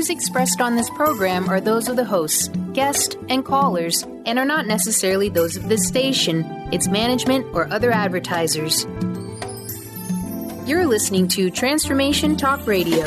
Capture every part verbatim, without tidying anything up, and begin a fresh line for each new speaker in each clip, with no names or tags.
views expressed on this program are those of the hosts, guests, and callers, and are not necessarily those of this station, its management, or other advertisers. You're listening to Transformation Talk Radio.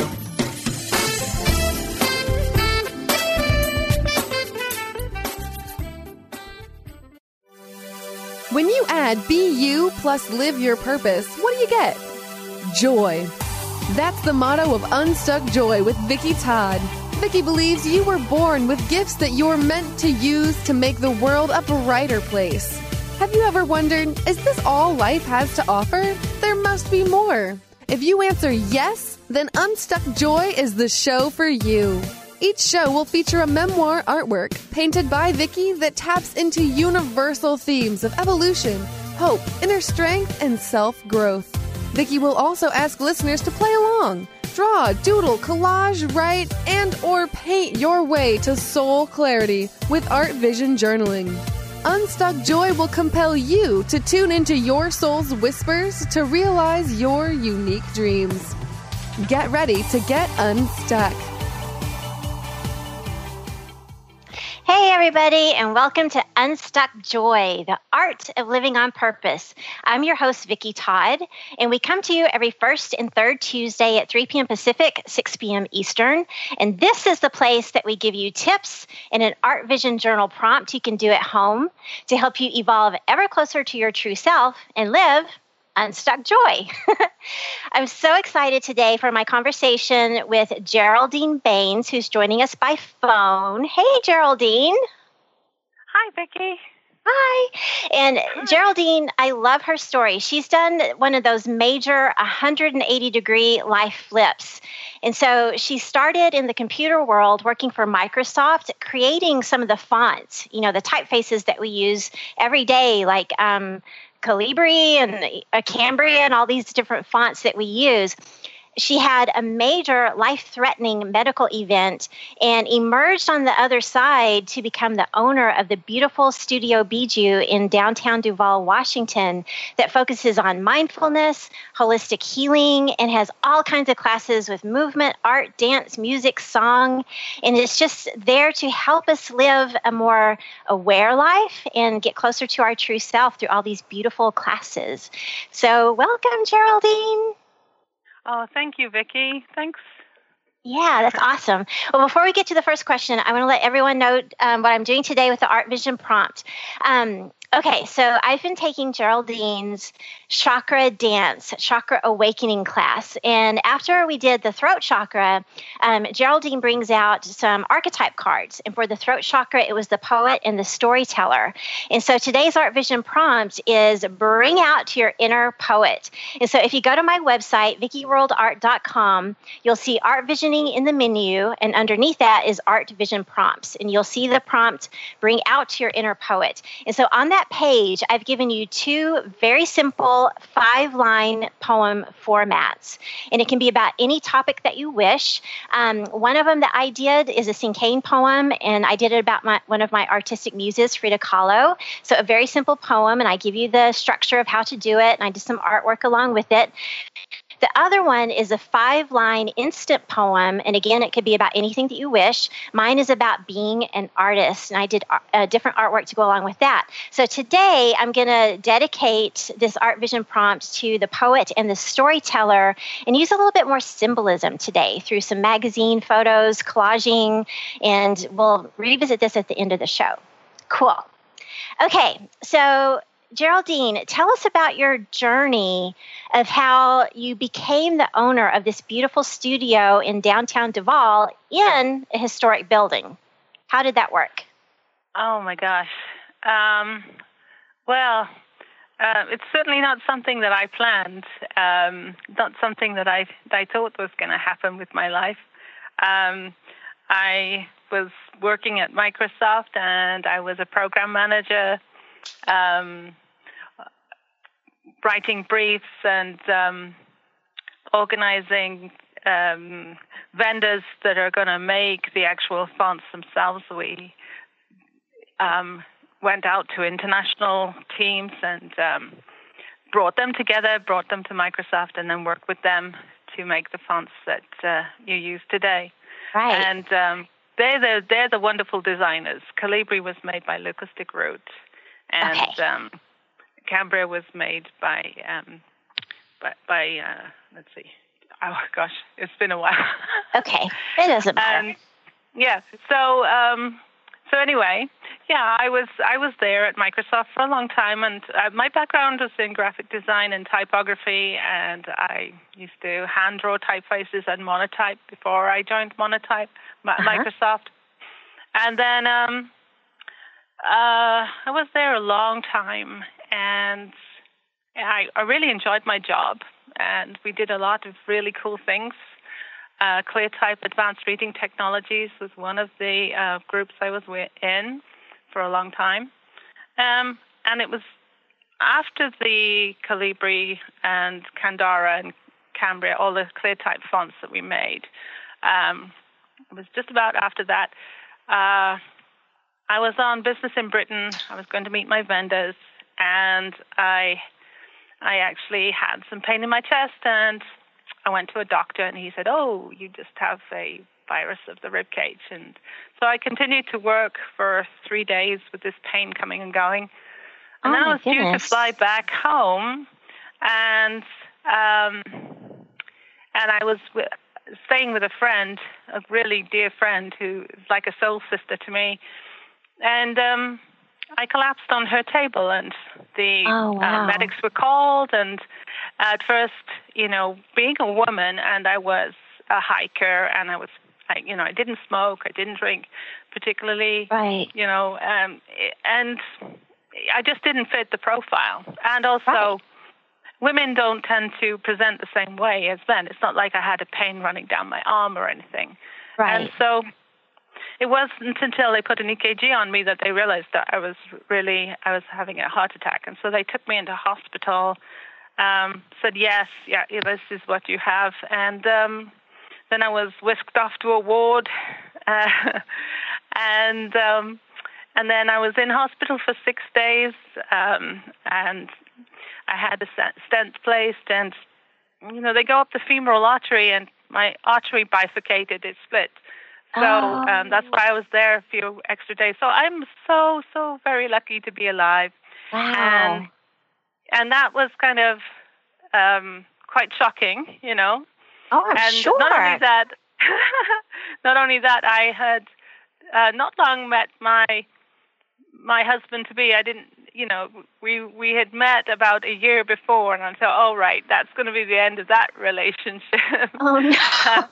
When you add Be You plus Live Your Purpose, what do you get? Joy. That's the motto of Unstuck Joy with Vicki Todd. Vicki believes you were born with gifts that you're meant to use to make the world a brighter place. Have you ever wondered, is this all life has to offer? There must be more. If you answer yes, then Unstuck Joy is the show for you. Each show will feature a memoir artwork painted by Vicki that taps into universal themes of evolution, hope, inner strength, and self-growth. Vicki will also ask listeners to play along. Draw, doodle, collage, write, and or paint your way to soul clarity with Art Vision Journaling. Unstuck Joy will compel you to tune into your soul's whispers to realize your unique dreams. Get ready to get unstuck.
Hey, everybody, and welcome to Unstuck Joy, the art of living on purpose. I'm your host, Vicki Todd, and we come to you every first and third Tuesday at three p.m. Pacific, six p.m. Eastern. And this is the place that we give you tips and an Art Vision Journal prompt you can do at home to help you evolve ever closer to your true self and live Unstuck Joy. I'm so excited today for my conversation with Geraldine Baines, who's joining us by phone. Hey, Geraldine.
Hi, Vicki.
Hi. And Hi. Geraldine, I love her story. She's done one of those major one hundred eighty degree life flips. And so she started in the computer world working for Microsoft, creating some of the fonts, you know, the typefaces that we use every day, like um, Calibri and uh, Cambria and all these different fonts that we use. She had a major life-threatening medical event and emerged on the other side to become the owner of the beautiful Studio Bijou in downtown Duvall, Washington, that focuses on mindfulness, holistic healing, and has all kinds of classes with movement, art, dance, music, song. And it's just there to help us live a more aware life and get closer to our true self through all these beautiful classes. So welcome, Geraldine.
Oh, thank you, Vicki. Thanks.
Yeah, that's awesome. Well, before we get to the first question, I want to let everyone know um, what I'm doing today with the Art Vision prompt. Um, okay, so I've been taking Geraldine's chakra dance, chakra awakening class. And after we did the throat chakra, um, Geraldine brings out some archetype cards. And for the throat chakra, it was the poet and the storyteller. And so today's Art Vision prompt is bring out your inner poet. And so if you go to my website, vicki world art dot com, you'll see Art Visioning in the menu, and underneath that is Art Vision prompts. And you'll see the prompt, bring out your inner poet. And so on that page, I've given you two very simple five-line poem formats. And it can be about any topic that you wish. Um, one of them that I did is a Cinquain poem, and I did it about my, one of my artistic muses, Frida Kahlo. So a very simple poem, and I give you the structure of how to do it, and I did some artwork along with it. The other one is a five-line instant poem, and again, it could be about anything that you wish. Mine is about being an artist, and I did a different artwork to go along with that. So today, I'm going to dedicate this Art Vision prompt to the poet and the storyteller and use a little bit more symbolism today through some magazine photos, collaging, and we'll revisit this at the end of the show. Cool. Okay, so Geraldine, tell us about your journey of how you became the owner of this beautiful studio in downtown Duvall in a historic building. How did that work?
Oh, my gosh. Um, well, uh, it's certainly not something that I planned, um, not something that I, that I thought was going to happen with my life. Um, I was working at Microsoft, and I was a program manager, um, writing briefs and um, organizing um, vendors that are going to make the actual fonts themselves. We um, went out to international teams and um, brought them together, brought them to Microsoft, and then worked with them to make the fonts that uh, you use today.
Right.
And um, they're the they're the wonderful designers. Colibri was made by Lucas de Groot, and
Okay.
um, Cambria was made by um, by, by uh, let's see. Oh gosh, it's been a while.
Okay, it doesn't matter.
And yeah, so um, so anyway, yeah, I was I was there at Microsoft for a long time, and uh, my background was in graphic design and typography, and I used to hand draw typefaces and Monotype before I joined Monotype, uh-huh. Microsoft, and then um, uh, I was there a long time, and I, I really enjoyed my job, and we did a lot of really cool things. Uh, ClearType Advanced Reading Technologies was one of the uh, groups I was in for a long time. Um, and it was after the Colibri and Candara and Cambria, all the ClearType fonts that we made. Um, it was just about after that. Uh, I was on Business in Britain. I was going to meet my vendors, and I, I actually had some pain in my chest, and I went to a doctor, and he said, "Oh, you just have a virus of the rib cage." And so I continued to work for three days with this pain coming and going. And
oh
then I was
goodness.
due to fly back home, and um, and I was w- staying with a friend, a really dear friend who is like a soul sister to me. And um, I collapsed on her table, and the
oh, wow.
uh, medics were called. And at first, you know, being a woman, and I was a hiker, and I was, I, you know, I didn't smoke, I didn't drink particularly,
right.
you know, um, and I just didn't fit the profile. And also,
right.
women don't tend to present the same way as men. It's not like I had a pain running down my arm or anything.
Right.
And so it wasn't until they put an E K G on me that they realized that I was really, I was having a heart attack. And so they took me into hospital, um, said, yes, yeah, this is what you have. And um, then I was whisked off to a ward. Uh, and um, and then I was in hospital for six days. Um, and I had a stent placed. And, you know, they go up the femoral artery, and my artery bifurcated, it split. So um, that's why I was there a few extra days. So I'm so, so very lucky to be alive.
Wow.
And and that was kind of um, quite shocking, you know.
Oh, I'm
and
sure.
Not only that, not only that, I had uh, not long met my my husband to be. I didn't, you know, we we had met about a year before, and I thought, oh right, that's going to be the end of that relationship.
Oh no.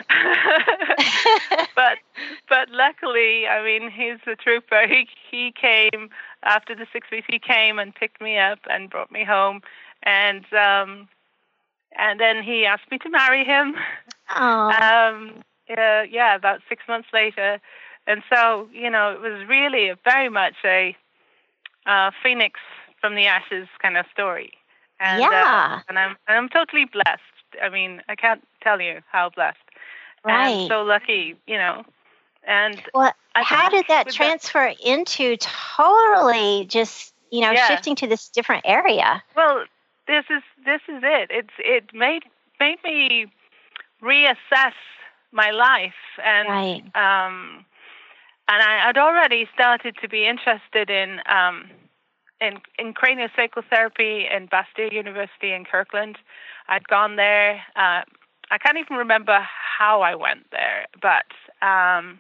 but but luckily, I mean, he's a trooper. He he came after the six weeks. He came and picked me up and brought me home, and um, and then he asked me to marry him.
Oh.
Um, uh, yeah, about six months later, and so you know, it was really a, very much a uh, phoenix from the ashes kind of story. And,
yeah.
Uh, and I'm and I'm totally blessed. I mean, I can't tell you how blessed.
Right.
And I'm so lucky, you know. And
well,
I
how did that transfer that, into totally just, you know,
yeah.
shifting to this different area?
Well, this is this is it. It's it made made me reassess my life, and
right.
um, and I had already started to be interested in um, in in craniosacral therapy in Bastyr University in Kirkland. I'd gone there. Uh, I can't even remember how I went there, but um,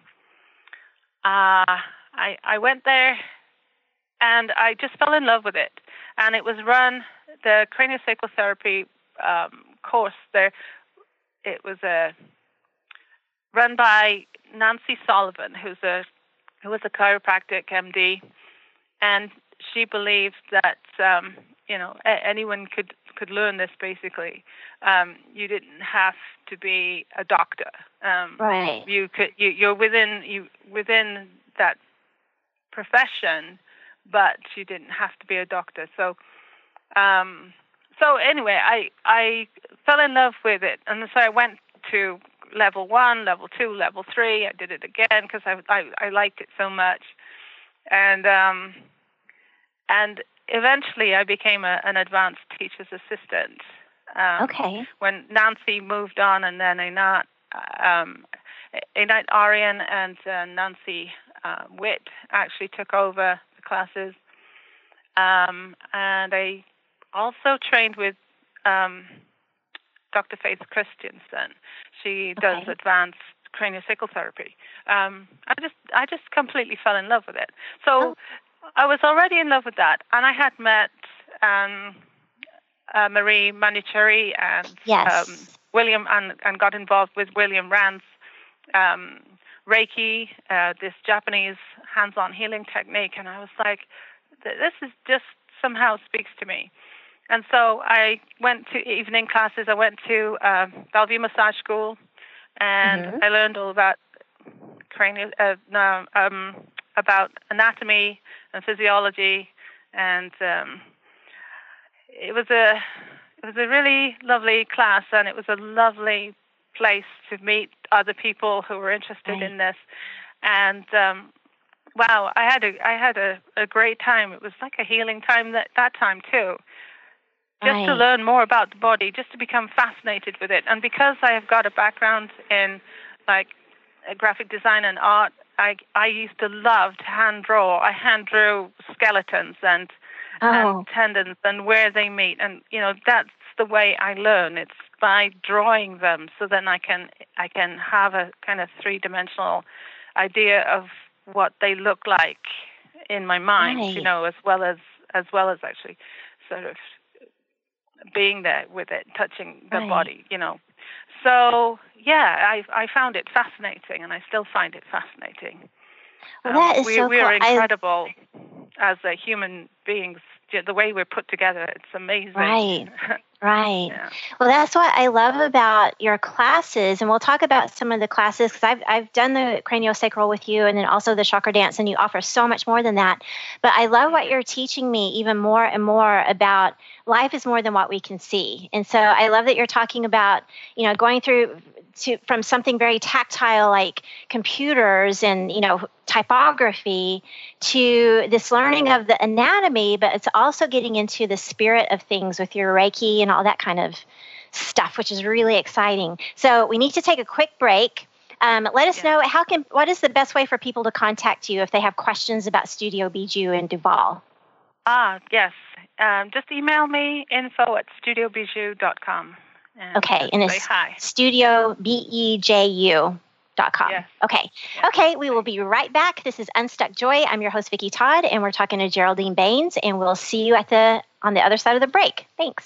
uh, I I went there, and I just fell in love with it. And it was run the craniosacral therapy um, course there. It was a run by Nancy Sullivan, who's a who was a chiropractic M D, and she believed that um, you know a- anyone could could learn this. Basically, um, you didn't have to be a doctor. Um,
right.
You could you, you're within you within that profession, but you didn't have to be a doctor. So. Um, So anyway, I I fell in love with it, and so I went to level one, level two, level three. I did it again because I, I I liked it so much, and um, and eventually I became a, an advanced teacher's assistant. Um,
okay.
When Nancy moved on, and then Einat, um, Enite Arian and uh, Nancy uh, Witt actually took over the classes. Um, and I also trained with um, Doctor Faith Christensen. She does
okay.
advanced craniosacral therapy. Um, I just I just completely fell in love with it. So
oh.
I was already in love with that, and I had met um, uh, Marie Manuchehri and
yes.
um, William, and, and got involved with William Rand's um, Reiki, uh, this Japanese hands-on healing technique, and I was like, this is just somehow speaks to me. And so I went to evening classes. I went to uh, Bellevue Massage School, and
mm-hmm.
I learned all about cranial, uh, no, um, about anatomy and physiology, and um, it was a it was a really lovely class, and it was a lovely place to meet other people who were interested
right.
in this, and. Um, Wow, I had a I had a, a great time. It was like a healing time that, that time too. Just
right.
to learn more about the body, just to become fascinated with it. And because I have got a background in like graphic design and art, I I used to love to hand draw. I hand drew skeletons and
oh.
and tendons and where they meet. And you know, that's the way I learn. It's by drawing them, so then I can I can have a kind of three dimensional idea of what they look like in my mind,
right.
you know, as well as as well as actually sort of being there with it, touching the
right.
body, you know. So yeah, I I found it fascinating, and I still find it fascinating.
Well, that
um,
is
we,
so
we
cool.
are incredible I... as a human beings. The way we're put together, it's amazing.
Right. Right.
Yeah.
Well, that's what I love about your classes, and we'll talk about some of the classes because I've I've done the craniosacral with you, and then also the chakra dance, and you offer so much more than that. But I love what you're teaching me even more and more about life is more than what we can see, and so I love that you're talking about you know going through to from something very tactile like computers and you know typography to this learning of the anatomy, but it's also getting into the spirit of things with your Reiki and all that kind of stuff, which is really exciting. So we need to take a quick break. Um, let us yeah. know how can what is the best way for people to contact you if they have questions about Studio Bijou in Duval?
Ah, yes. Um, just email me info at studio bijou dot com.
And okay, and it's hi. Studio B E J U dot com. Yes. Okay. Yes. Okay, we will be right back. This is Unstuck Joy. I'm your host, Vicki Todd, and we're talking to Geraldine Baines, and we'll see you at the on the other side of the break. Thanks.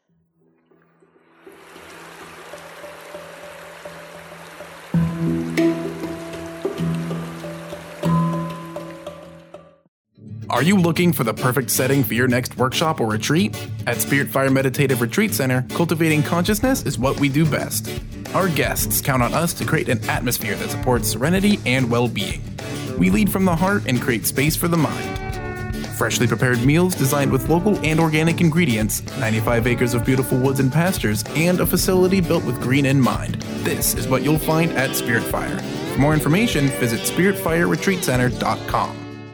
Are you looking for the perfect setting for your next workshop or retreat? At Spirit Fire Meditative Retreat Center, cultivating consciousness is what we do best. Our guests count on us to create an atmosphere that supports serenity and well-being. We lead from the heart and create space for the mind. Freshly prepared meals designed with local and organic ingredients, ninety-five acres of beautiful woods and pastures, and a facility built with green in mind. This is what you'll find at Spirit Fire. For more information, visit spirit fire retreat center dot com.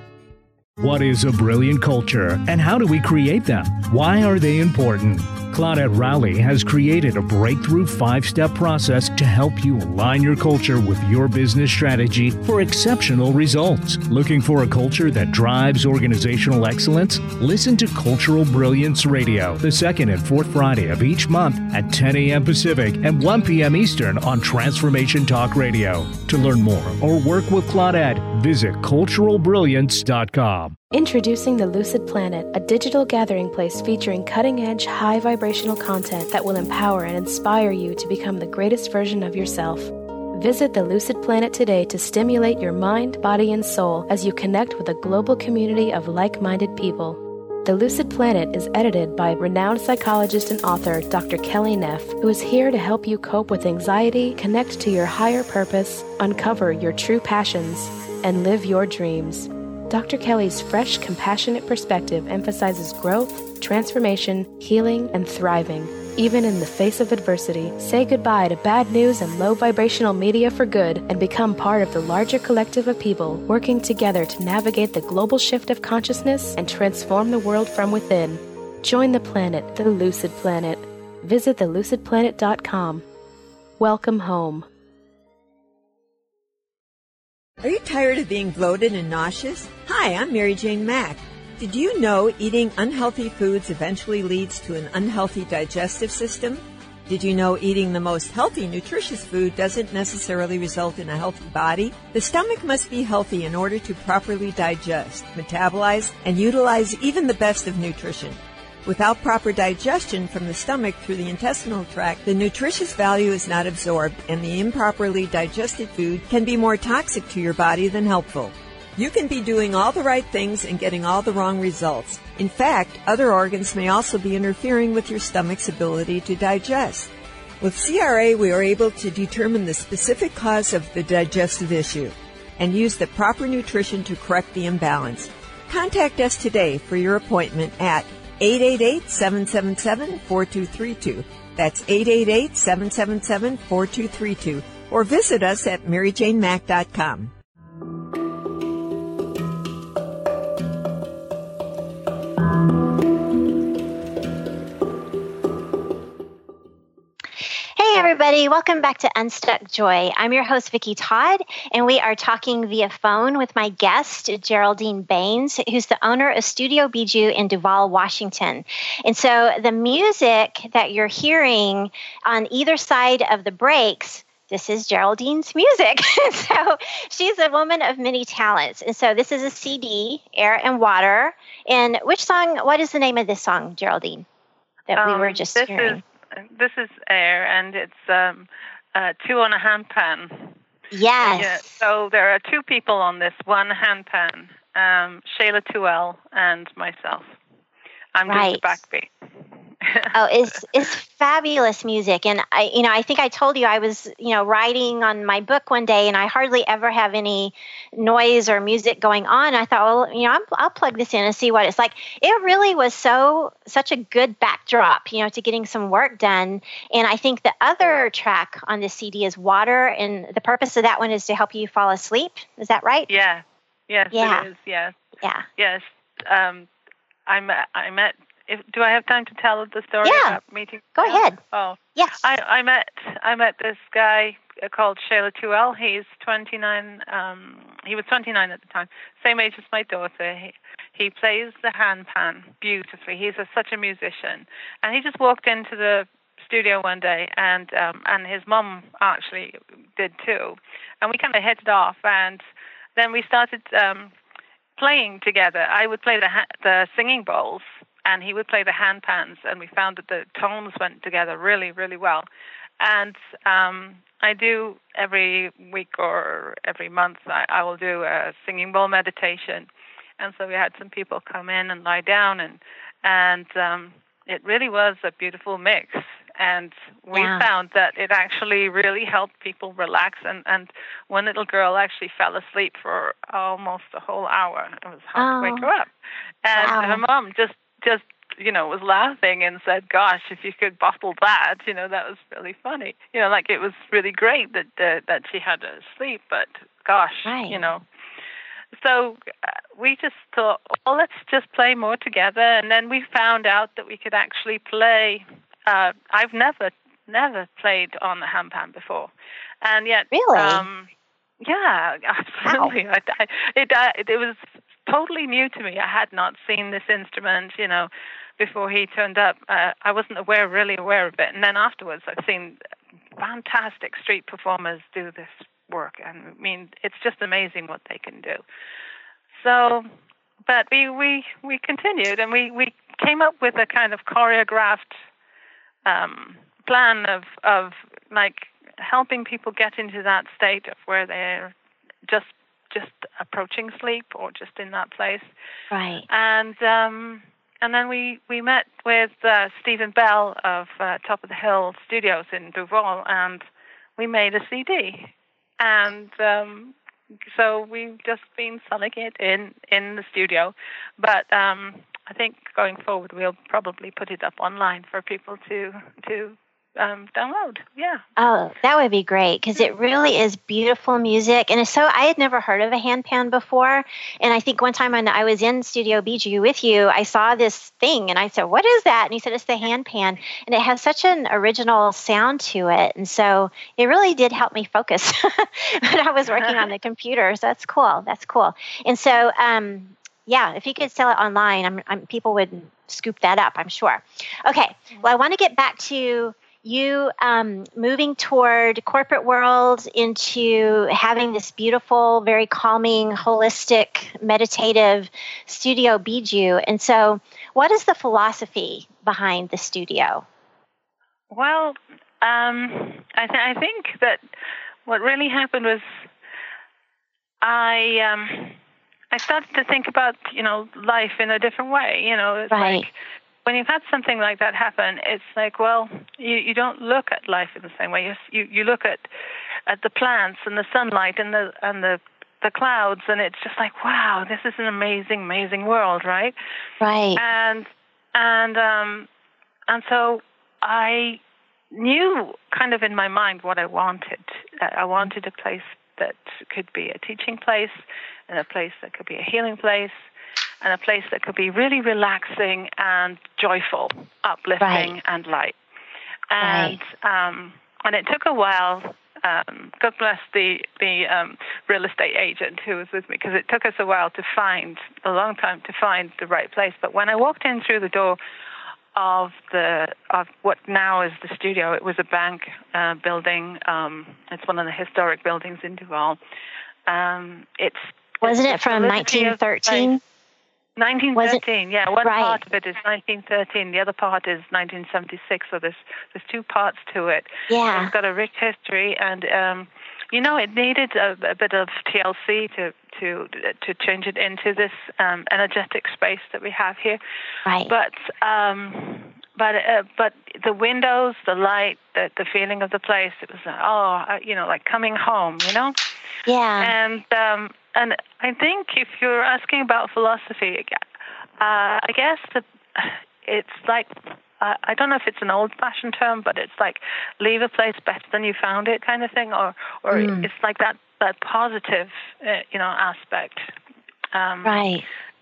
What is a brilliant culture, and how do we create them? Why are they important? Claudette Rowley has created a breakthrough five-step process to help you align your culture with your business strategy for exceptional results. Looking for a culture that drives organizational excellence? Listen to Cultural Brilliance Radio, the second and fourth Friday of each month at ten a.m. Pacific and one p.m. Eastern on Transformation Talk Radio. To learn more or work with Claudette, visit cultural brilliance dot com.
Introducing the Lucid Planet, a digital gathering place featuring cutting-edge, high-vibrational content that will empower and inspire you to become the greatest version of yourself. Visit the Lucid Planet today to stimulate your mind, body, and soul as you connect with a global community of like-minded people. The Lucid Planet is edited by renowned psychologist and author Doctor Kelly Neff, who is here to help you cope with anxiety, connect to your higher purpose, uncover your true passions, and live your dreams. Doctor Kelly's fresh, compassionate perspective emphasizes growth, transformation, healing, and thriving. Even in the face of adversity, say goodbye to bad news and low vibrational media for good and become part of the larger collective of people working together to navigate the global shift of consciousness and transform the world from within. Join the planet, the Lucid Planet. Visit the lucid planet dot com. Welcome home.
Are you tired of being bloated and nauseous? Hi, I'm Mary Jane Mack. Did you know eating unhealthy foods eventually leads to an unhealthy digestive system? Did you know eating the most healthy, nutritious food doesn't necessarily result in a healthy body? The stomach must be healthy in order to properly digest, metabolize, and utilize even the best of nutrition. Without proper digestion from the stomach through the intestinal tract, the nutritious value is not absorbed, and the improperly digested food can be more toxic to your body than helpful. You can be doing all the right things and getting all the wrong results. In fact, other organs may also be interfering with your stomach's ability to digest. With C R A, we are able to determine the specific cause of the digestive issue and use the proper nutrition to correct the imbalance. Contact us today for your appointment at eight eight eight, seven seven seven, four two three two. That's eight eight eight, seven seven seven, four two three two. Or visit us at mary jane mack dot com.
Hey everybody, welcome back to Unstuck Joy. I'm your host, Vicki Todd, and we are talking via phone with my guest, Geraldine Baines, who's the owner of Studio Bijou in Duvall, Washington. And so the music that you're hearing on either side of the breaks, this is Geraldine's music. So she's a woman of many talents. And so this is a C D, Air and Water. And which song, what is the name of this song, Geraldine, that um, we were just
this
hearing?
Is- This is Air, and it's um, uh, two on a handpan.
Yes.
Yeah, so there are two people on this one handpan, um, Shayla Tuell and myself. I'm
right.
just the backbeat.
Oh, it's it's fabulous music, and I, you know, I think I told you I was, you know, writing on my book one day, and I hardly ever have any noise or music going on. I thought, well, you know, I'm, I'll plug this in and see what it's like. It really was so such a good backdrop, you know, to getting some work done. And I think the other track on this C D is Water, and the purpose of that one is to help you fall asleep. Is that right?
Yeah. Yes,
yeah.
it is. Yes.
Yeah.
Yes. Um, I met. I met. If, do I have time to tell the story
yeah.
about meeting?
Go
yeah.
ahead.
Oh,
yes.
I, I met I met this guy called Shayla Tuell. He's twenty-nine. Um, he was twenty-nine at the time, same age as my daughter. He he plays the handpan beautifully. He's a, such a musician, and he just walked into the studio one day, and um, and his mom actually did too, and we kind of hit it off, and then we started um, playing together. I would play the ha- the singing bowls, and he would play the handpans, and we found that the tones went together really, really well. And um, I do every week or every month, I, I will do a singing bowl meditation. And so we had some people come in and lie down, and and um, it really was a beautiful mix. And we
yeah.
found that it actually really helped people relax. And, and one little girl actually fell asleep for almost a whole hour. It was hard
oh.
to wake her up. And
wow.
her mom just just, you know, was laughing and said, gosh, if you could bottle that, you know, that was really funny. You know, like it was really great that uh, that she had to sleep, but gosh,
right.
you know. So uh, we just thought, well, let's just play more together. And then we found out that we could actually play. Uh, I've never, never played on the handpan before. And yet,
really?
Um, yeah, absolutely.
Wow.
I, I, it, uh, it, it was totally new to me. I had not seen this instrument, you know, before he turned up. Uh, I wasn't aware, really aware of it. And then afterwards, I've seen fantastic street performers do this work. And I mean, it's just amazing what they can do. So, but we, we, we continued, and we, we came up with a kind of choreographed um, plan of, of like helping people get into that state of where they're just just approaching sleep or just in that place.
Right.
And um, and then we, we met with uh, Stephen Bell of uh, Top of the Hill Studios in Duvall, and we made a C D. And um, so we've just been selling it in, in the studio. But um, I think going forward, we'll probably put it up online for people to to um, download. Yeah.
Oh, that would be great because it really is beautiful music. And it's so I had never heard of a handpan before. And I think one time when I was in Studio Bijou with you, I saw this thing and I said, what is that? And he said, it's the handpan. And it has such an original sound to it. And so it really did help me focus when I was working on the computer. So that's cool. That's cool. And so, um, yeah, if you could sell it online, I'm, I'm, people would scoop that up, I'm sure. Okay. Well, I want to get back to you um, moving toward corporate world into having this beautiful, very calming, holistic, meditative Studio Bijou. And so what is the philosophy behind the studio?
Well, um, I, th- I think that what really happened was I um, I started to think about, you know, life in a different way. You know, it's
right.
like, when you've had something like that happen, it's like, well, you, you don't look at life in the same way. You you, you look at at the plants and the sunlight and the and the, the clouds, and it's just like, wow, this is an amazing, amazing world, right?
Right.
And and um and so I knew kind of in my mind what I wanted. I wanted a place that could be a teaching place, and a place that could be a healing place, and a place that could be really relaxing and joyful, uplifting
right.
and light. And right. um, and it took a while. Um, God bless the the um, real estate agent who was with me, because it took us a while to find, a long time to find the right place. But when I walked in through the door of the of what now is the studio, it was a bank uh, building. Um, it's one of the historic buildings in Duval. Um, it's
wasn't
it's
it from nineteen thirteen?
nineteen thirteen, yeah. One
right.
part of it is nineteen thirteen. The other part is nineteen seventy-six. So there's there's two parts to it.
Yeah.
It's got a rich history, and um, you know, it needed a, a bit of T L C to to to change it into this um, energetic space that we have here.
Right.
But um, but uh, but the windows, the light, the the feeling of the place, it was uh, oh, uh, you know, like coming home, you know.
Yeah.
And um, and I think if you're asking about philosophy, uh, I guess that it's like, uh, I don't know if it's an old-fashioned term, but it's like leave a place better than you found it kind of thing, or or mm. it's like that that positive, uh, you know, aspect. Um,
right.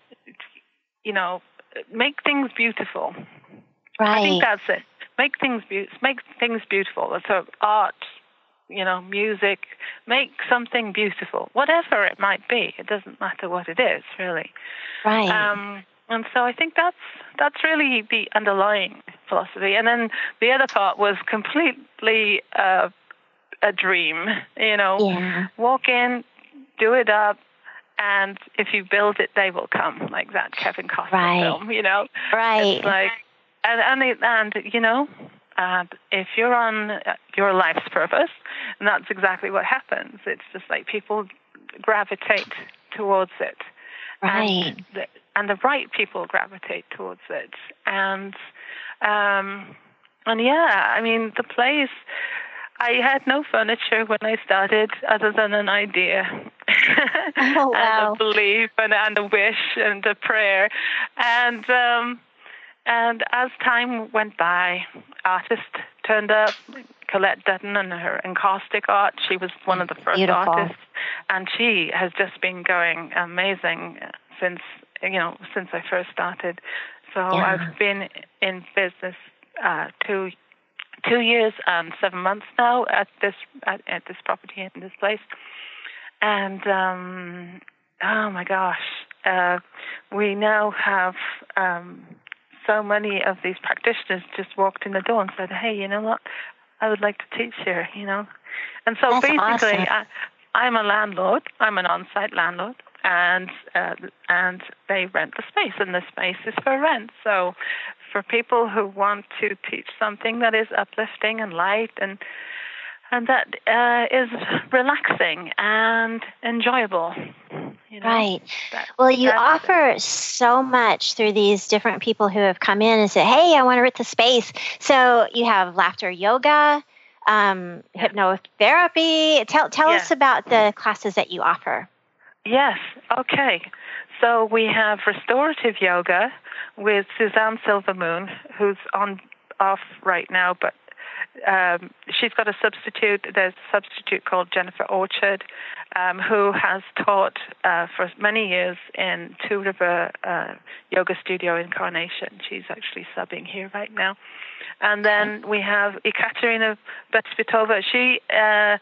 You know, make things beautiful.
Right.
I think that's it. Make things be- make things beautiful. So art, you know, music, make something beautiful, whatever it might be. It doesn't matter what it is, really.
Right.
Um, and so I think that's that's really the underlying philosophy. And then the other part was completely uh, a dream, you know.
Yeah.
Walk in, do it up, and if you build it, they will come, like that Kevin Costner
right.
film, you know.
Right.
It's like, and, and, and you know, Uh, if you're on your life's purpose, and that's exactly what happens. It's just like people gravitate towards it.
Right.
And the, and the right people gravitate towards it. And, um, and yeah, I mean, the place, I had no furniture when I started other than an idea.
Oh, wow.
And a belief and, and a wish and a prayer. And, um, And as time went by, artists turned up, Colette Dutton and her encaustic art. She was one of the first
Beautiful.
artists, and she has just been going amazing since, you know, since I first started. So
yeah.
I've been in business uh, two two years and seven months now at this at, at this property in this place, and um, oh my gosh, uh, we now have. Um, So many of these practitioners just walked in the door and said, hey, you know what, I would like to teach here, you know. And so
That's
basically,
awesome.
I, I'm a landlord. I'm an on-site landlord, and uh, and they rent the space, and the space is for rent. So for people who want to teach something that is uplifting and light and and that uh, is relaxing and enjoyable. You know,
right.
that,
well, you offer
it.
so much through these different people who have come in and said, hey, I want to rent the space. So you have laughter yoga, um, yeah. hypnotherapy. Tell, tell
yeah.
us about the classes that you offer.
Yes. Okay. So we have restorative yoga with Suzanne Silvermoon, who's on off right now, but um, she's got a substitute. There's a substitute called Jennifer Orchard, um, who has taught uh, for many years in Two River uh, Yoga Studio in Carnation. She's actually subbing here right now. And then we have Ekaterina Betsvitova. She uh,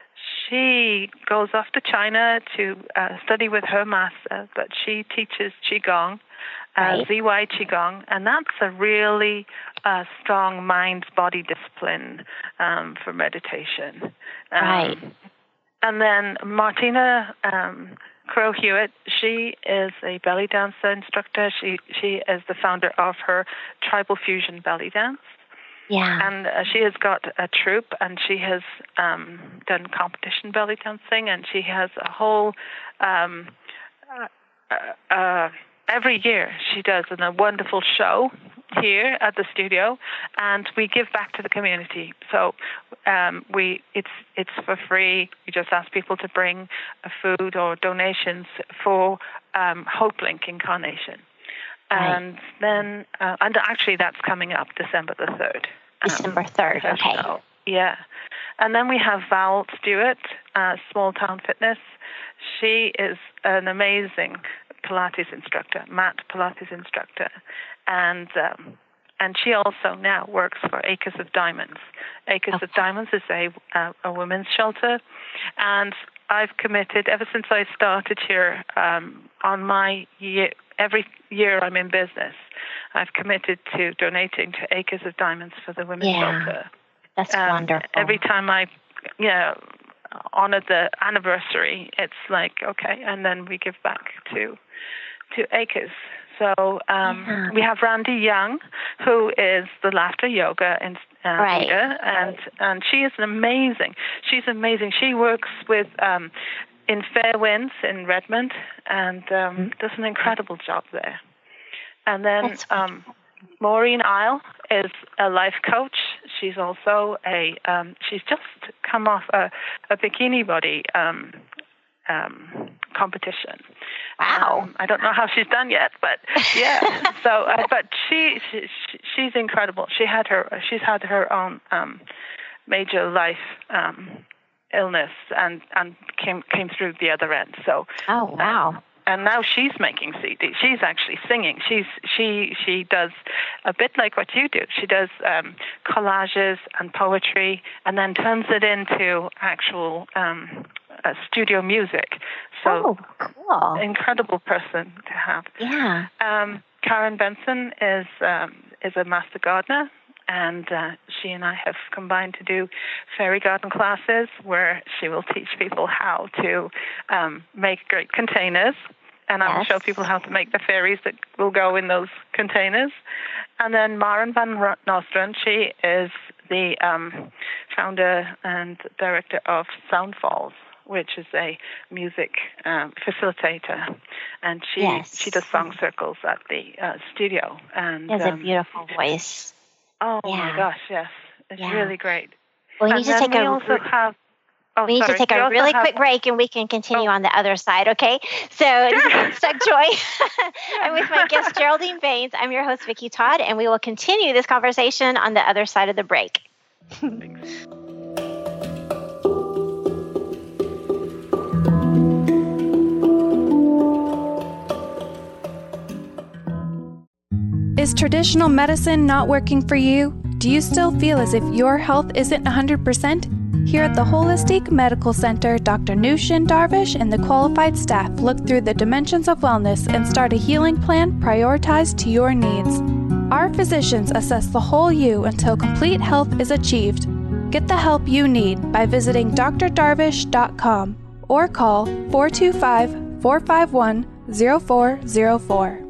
she goes off to China to uh, study with her master, but she teaches Qigong. Uh,
right.
Z Y Qigong, and that's a really uh, strong mind-body discipline um, for meditation. Um,
right.
And then Martina um, Crow Hewitt, she is a belly dancer instructor. She she is the founder of her Tribal Fusion Belly Dance.
Yeah.
And uh, she has got a troupe, and she has um, done competition belly dancing, and she has a whole... Um, uh, uh, Every year she does a wonderful show here at the studio, and we give back to the community. So um, we it's it's for free. We just ask people to bring a food or donations for um, HopeLink Incarnation.
Right.
And then, uh, and actually that's coming up December the third.
December third,
um,
okay.
Show. Yeah. And then we have Val Stewart, uh, Small Town Fitness. She is an amazing Pilates instructor, mat Pilates instructor, and um, and she also now works for Acres of Diamonds. Acres okay. of Diamonds is a uh, a women's shelter, and I've committed ever since I started here um, on my year. Every year I'm in business, I've committed to donating to Acres of Diamonds for the women's
yeah,
shelter.
That's
um,
wonderful.
Every time I, you know, honor the anniversary, it's like okay, and then we give back to. to Acres. So um,
yeah.
we have Randy Young, who is the Laughter Yoga in, uh,
right.
leader, and and she is an amazing. She's amazing. She works with um, in Fair Winds in Redmond, and um, does an incredible job there. And then um, Maureen Isle is a life coach. She's also a. Um, she's just come off a, a bikini body. Um, Um, competition.
Wow!
Um, I don't know how she's done yet, but yeah. so, uh, but she, she she's incredible. She had her she's had her own um, major life um, illness and, and came came through the other end. So
oh wow!
Uh, and now she's making C D. She's actually singing. She's she she does a bit like what you do. She does um, collages and poetry, and then turns it into actual. Um, Uh, studio music. So
oh, cool.
Incredible person to have.
Yeah.
Um, Karen Benson is um, is a master gardener, and uh, she and I have combined to do fairy garden classes where she will teach people how to um, make great containers, and
yes.
I will show people how to make the fairies that will go in those containers. And then Maren van Nostrand, she is the um, founder and director of Soundfalls, which is a music um, facilitator, and she
yes.
she does song circles at the uh, studio. And
she has
um,
a beautiful voice.
Oh
yeah.
my gosh, yes, it's
yeah.
really great.
Well, we
and
need to take
we
a
also have. Oh,
we need
sorry.
to take
we
a really
have,
quick break, and we can continue
oh.
on the other side. Okay? So this is Unstuck Joy. I'm with my guest Geraldine Baines. I'm your host Vicki Todd, and we will continue this conversation on the other side of the break.
Is traditional medicine not working for you? Do you still feel as if your health isn't one hundred percent? Here at the Holistic Medical Center, Doctor Nushin Darvish and the qualified staff look through the dimensions of wellness and start a healing plan prioritized to your needs. Our physicians assess the whole you until complete health is achieved. Get the help you need by visiting d r darvish dot com or call four two five, four five one, zero four zero four.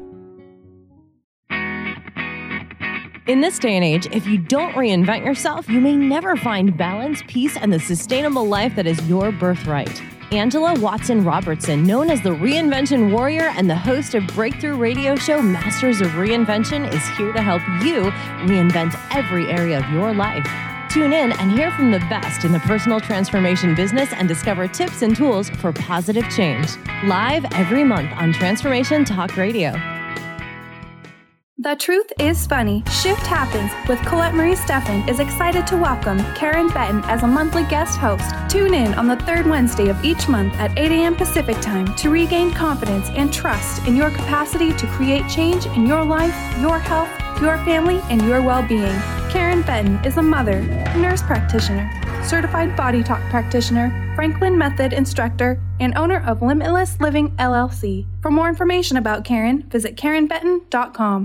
In this day and age, if you don't reinvent yourself, you may never find balance, peace, and the sustainable life that is your birthright. Angela Watson Robertson, known as the Reinvention Warrior and the host of breakthrough radio show Masters of Reinvention, is here to help you reinvent every area of your life. Tune in and hear from the best in the personal transformation business and discover tips and tools for positive change. Live every month on Transformation Talk Radio.
The Truth is Funny Shift Happens with Colette Marie Steffen is excited to welcome Karen Benton as a monthly guest host. Tune in on the third Wednesday of each month at eight a.m. Pacific Time to regain confidence and trust in your capacity to create change in your life, your health, your family, and your well-being. Karen Benton is a mother, nurse practitioner, certified body talk practitioner, Franklin Method instructor, and owner of Limitless Living L L C. For more information about Karen, visit karen benton dot com.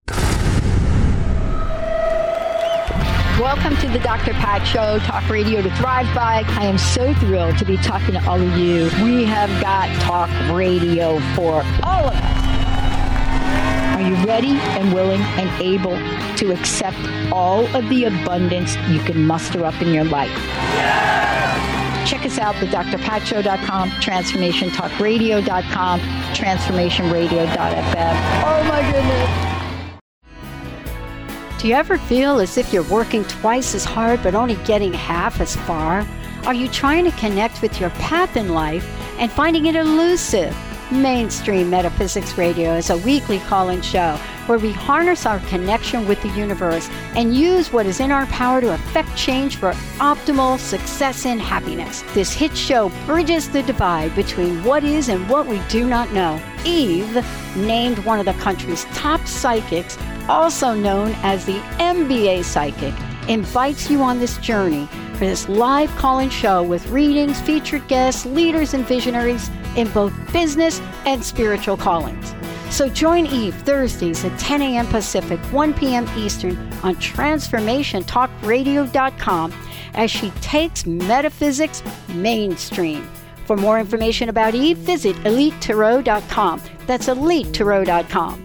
Welcome to the Doctor Pat Show, talk radio to thrive by. I am so thrilled to be talking to all of you. We have got talk radio for all of us. Are you ready and willing and able to accept all of the abundance you can muster up in your life? Yeah! Check us out, the d r pat show dot com, transformation talk radio dot com, transformation radio dot f m. Oh my goodness.
Do you ever feel as if you're working twice as hard but only getting half as far? Are you trying to connect with your path in life and finding it elusive? Mainstream Metaphysics Radio is a weekly call-in show where we harness our connection with the universe and use what is in our power to affect change for optimal success and happiness. This hit show bridges the divide between what is and what we do not know. Eve, named one of the country's top psychics, also known as the M B A Psychic, invites you on this journey for this live call-in show with readings, featured guests, leaders, and visionaries in both business and spiritual callings. So join Eve Thursdays at ten a.m. Pacific, one p.m. Eastern on transformation talk radio dot com as she takes metaphysics mainstream. For more information about Eve, visit elite tarot dot com. That's elite tarot dot com.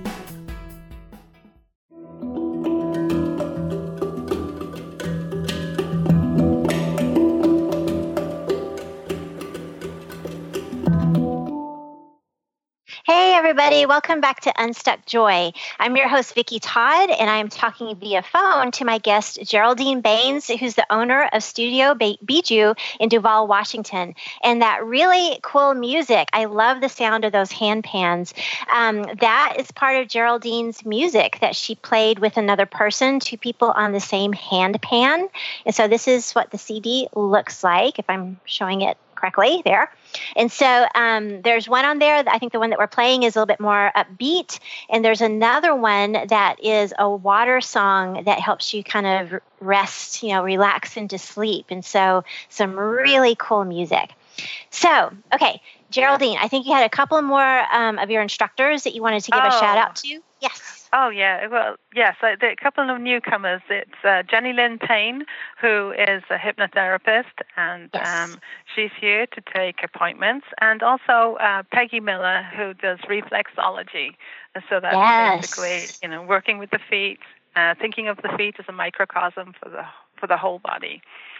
Hey everybody, welcome back to Unstuck Joy. I'm your host Vicki Todd, and I'm talking via phone to my guest Geraldine Baines, who's the owner of Studio Bijou in Duvall, Washington. And that really cool music, I love the sound of those hand pans. Um, that is part of Geraldine's music that she played with another person, two people on the same hand pan. And so this is what the C D looks like, if I'm showing it correctly there. And so um, there's one on there, I think the one that we're playing is a little bit more upbeat. And there's another one that is a water song that helps you kind of rest, you know, relax into sleep. And so some really cool music. So, okay, Geraldine, I think you had a couple more um, of your instructors that you wanted to give oh. a shout out to. Yes.
Oh, yeah. Well, yes, uh, there are a couple of newcomers. It's uh, Jenny Lynn Payne, who is a hypnotherapist, and yes. um, she's here to take appointments. And also uh, Peggy Miller, who does reflexology. And so that's yes. basically, you know, working with the feet, uh, thinking of the feet as a microcosm for the for the whole body.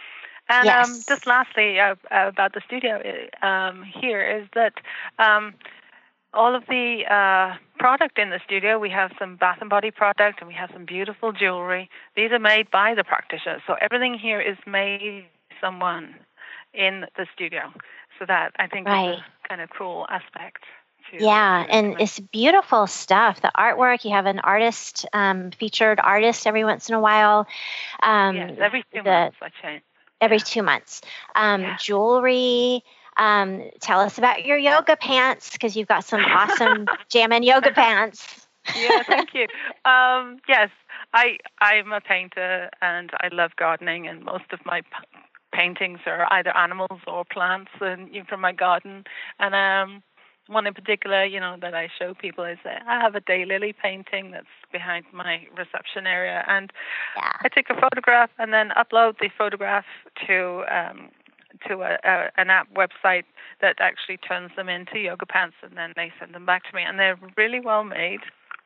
And yes. um, just lastly uh, about the studio um, here is that um, all of the uh, product in the studio, we have some bath and body product, and we have some beautiful jewelry. These are made by the practitioners. So everything here is made by someone in the studio. So that, I think, right. is a kind of cool aspect. To,
yeah,
to
and it's beautiful stuff. The artwork, you have an artist, um, featured artist every once in a while. Um,
yes, every two the, months I change.
Every two months. Um, yeah. Jewelry. Um, tell us about your yoga pants, because you've got some awesome Jammin' yoga pants.
Yeah, thank you. Um, yes, I, I'm a painter, and I love gardening, and most of my p- paintings are either animals or plants and you know, from my garden. And um, one in particular, you know, that I show people is that I have a daylily painting that's behind my reception area, and
yeah.
I take a photograph and then upload the photograph to um, to a, a, an app website that actually turns them into yoga pants, and then they send them back to me, and they're really well made.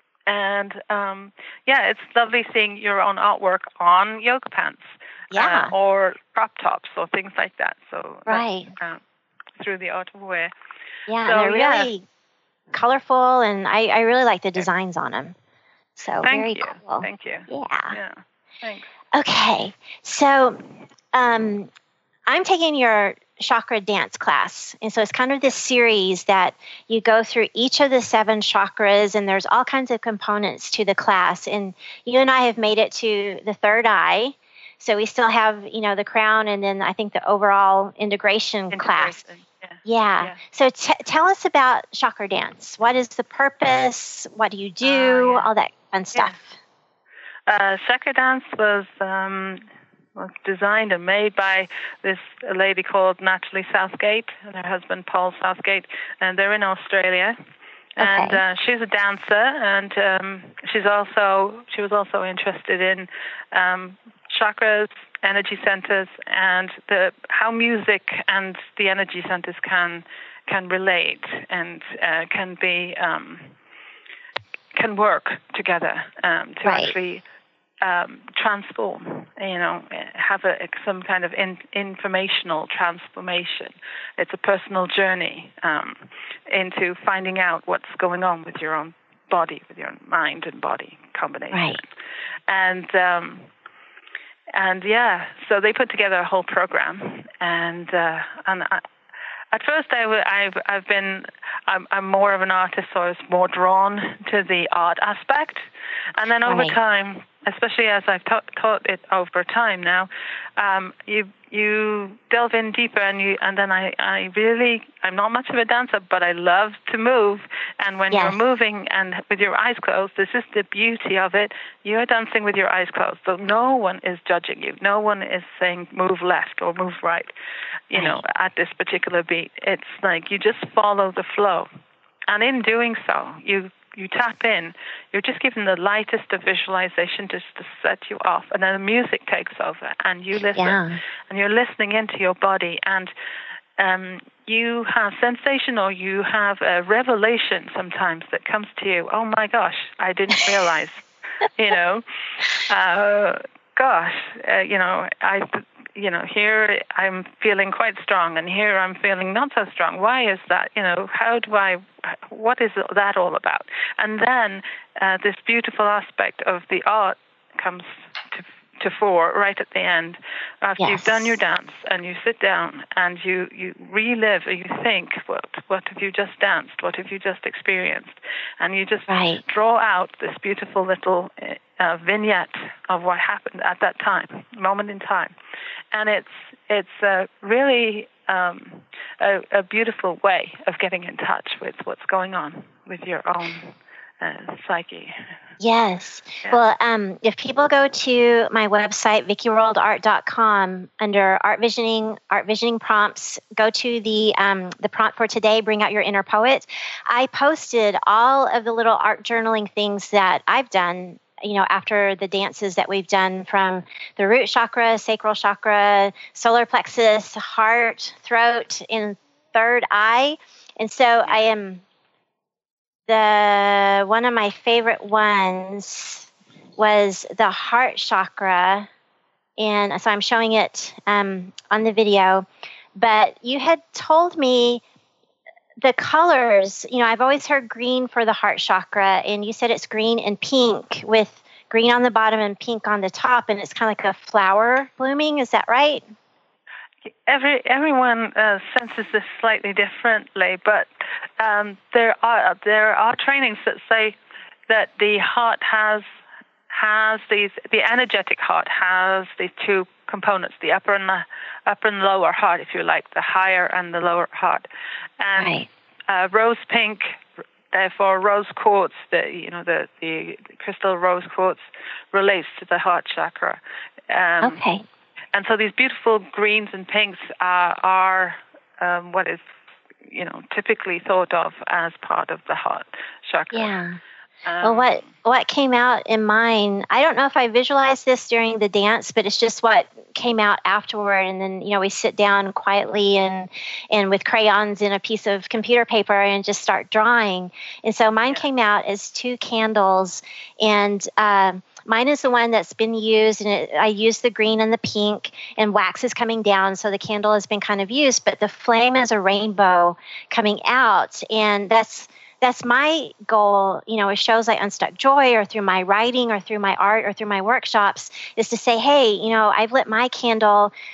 And um, yeah, it's lovely seeing your own artwork on yoga pants,
yeah,
uh, or crop tops or things like that. So
right
uh, through the art of wear.
Yeah,
so,
and they're
yeah.
really colorful, and I, I really like the designs on them. So
Thank
very
you.
cool.
Thank you.
Yeah.
Yeah. Thanks.
Okay, so um, I'm taking your chakra dance class. And so it's kind of this series that you go through each of the seven chakras, and there's all kinds of components to the class. And you and I have made it to the third eye. So we still have, you know, the crown, and then I think the overall integration, integration class. Yeah. yeah. yeah. So t- tell us about chakra dance. What is the purpose? What do you do? Uh, yeah. All that fun stuff.
Yeah. Uh, chakra dance was um, was designed and made by this lady called Natalie Southgate and her husband Paul Southgate, and they're in Australia. Okay. And uh, she's a dancer, and um, she's also she was also interested in um, chakras, energy centers, and the how music and the energy centers can can relate and uh, can be um, can work together um, to right. actually um, transform. You know, have a, some kind of in, informational transformation. It's a personal journey um, into finding out what's going on with your own body, with your own mind and body combination,
right.
and. Um, And yeah, so they put together a whole program, and uh, and I, at first I w- I've I've been I'm, I'm more of an artist, so I was more drawn to the art aspect, and then over right. time, especially as I've ta- taught it over time now, um, you you delve in deeper, and you and then I, I really I'm not much of a dancer, but I love to move, and when yes. you're moving and with your eyes closed, this is the beauty of it. You're dancing with your eyes closed, so no one is judging you. No one is saying move left or move right, you right. know, at this particular beat. It's like you just follow the flow, and in doing so, you. You tap in, you're just given the lightest of visualization just to set you off, and then the music takes over, and you listen,
yeah.
and you're listening into your body, and um, you have sensation or you have a revelation sometimes that comes to you. Oh my gosh, I didn't realize, you know, uh, gosh, uh, you know, I. You know, here I'm feeling quite strong, and here I'm feeling not so strong. Why is that? You know, how do I, what is that all about? And then uh, this beautiful aspect of the art comes to to fore right at the end. After yes. you've done your dance and you sit down and you, you relive, or you think, what, what have you just danced? What have you just experienced? And you just
right.
draw out this beautiful little uh, vignette of what happened at that time, moment in time. And it's it's uh, really um, a, a beautiful way of getting in touch with what's going on with your own uh, psyche.
Yes.
Yeah.
Well, um, if people go to my website, vicky world art dot com, under art visioning, art visioning prompts, go to the um, the prompt for today, bring out your inner poet. I posted all of the little art journaling things that I've done, you know, after the dances that we've done, from the root chakra, sacral chakra, solar plexus, heart, throat, and third eye. And so I am, the one of my favorite ones was the heart chakra. And so I'm showing it um, on the video. But you had told me the colors, you know, I've always heard green for the heart chakra, and you said it's green and pink, with green on the bottom and pink on the top, and it's kind of like a flower blooming. Is that right?
Every everyone uh, senses this slightly differently, but um, there are there are trainings that say that the heart has has these the energetic heart has these two components, the upper and the upper and lower heart, if you like, the higher and the lower heart. And
right.
uh, rose pink, therefore rose quartz, the you know the, the crystal rose quartz relates to the heart chakra. Um,
okay.
And so these beautiful greens and pinks uh, are um, what is you know typically thought of as part of the heart chakra.
Yeah.
Um,
well, what what came out in mine, I don't know if I visualized this during the dance, but it's just what came out afterward. And then, you know, we sit down quietly and and with crayons and a piece of computer paper and just start drawing. And so mine yeah. came out as two candles, and um, mine is the one that's been used, and it, I used the green and the pink, and wax is coming down, so the candle has been kind of used, but the flame is a rainbow coming out, and that's That's my goal, you know, with shows like Unstuck Joy, or through my writing, or through my art, or through my workshops, is to say, hey, you know, I've lit my candle.